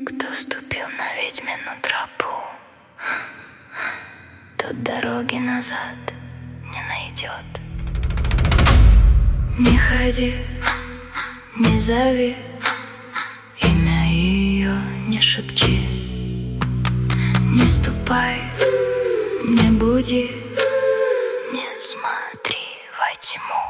Кто ступил на ведьмину тропу, тот дороги назад не найдет. Не ходи, не зови, имя ее не шепчи. Не ступай, не буди, не смотри во тьму.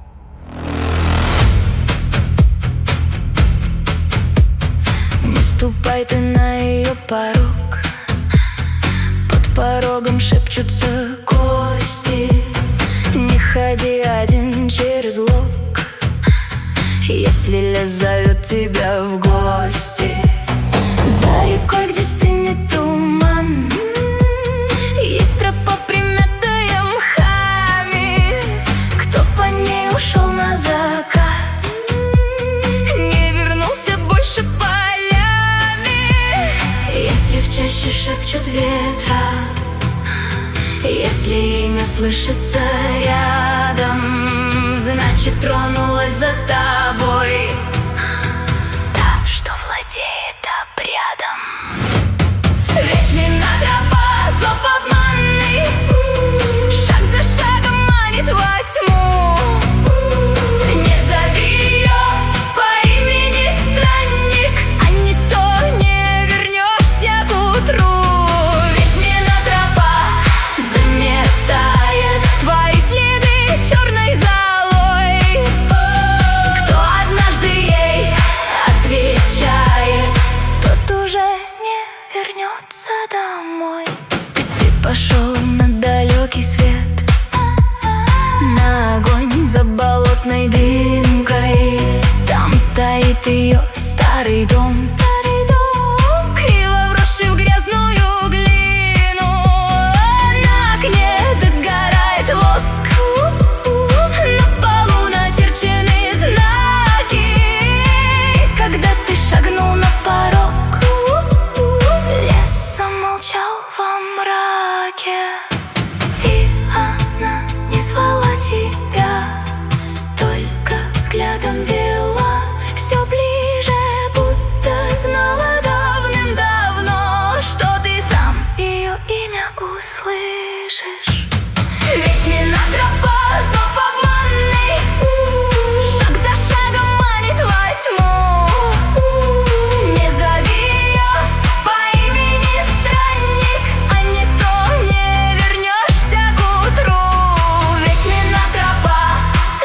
Не ступай ты на ее порог, под порогом шепчутся кости. Не ходи один через лог, если лес зовет тебя в гости. За рекой, где стынет туман, есть тропа, примятая мхами. Кто по ней ушел на закат, не вернулся больше полями. Если в чаще шепчут ветра, если имя слышится рядом, значит, тронулась за тобой та, что владеет обрядом. Ведьмина тропа, зов обманный, шаг за шагом манит во тьму. Не зови ее по имени странник, а не то не вернешься к утру. Ведьмина тропа заметает твои следы черной золой. Кто однажды ей отвечает, тот уже не вернется домой. Ты пошел на далекий свет, на огонь за болотной дымкой. Там стоит ее старый дом, криво вросший в грязную глину. На окне догорает воск, на полу начерчены знаки. Когда ты шагнул на порог, лес замолчал во мраке. И она не звала тебя, только взглядом вела все ближе, будто знала давным-давно, что ты сам ее имя услышишь. Ведьмина тропа, зов обманный, шаг за шагом манит во тьму. Не зови ее по имени странник, а не то не вернешься к утру. Ведьмина тропа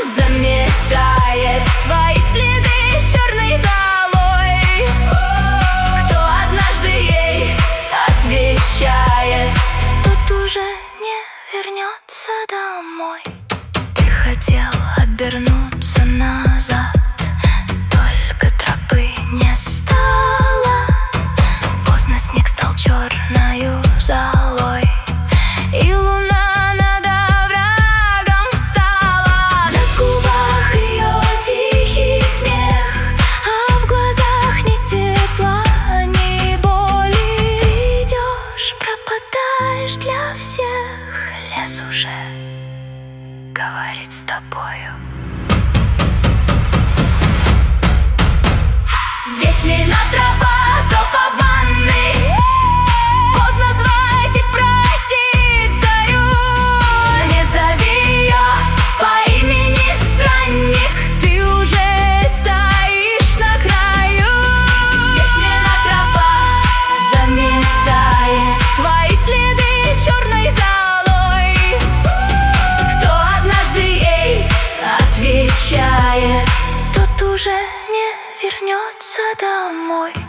заметает твои следы черной золой. Кто однажды ей отвечает, тот уже не вернется домой. Ты хотел обернуться назад, только тропы не стало. Поздно, снег стал черною золой, и луна над оврагом встала. На губах ее тихий смех, а в глазах ни тепла, ни боли. Ты идешь, пропадаешь для всех, лес уже говорит с тобою. Ведьмина тропа, зов обманный, поздно звать и просить зарю. Не зови ее по имени странник, ты уже стоишь на краю. Ведьмина тропа заметает твои следы черной золой. Кто однажды ей отвечает, тот уже не вернется домой.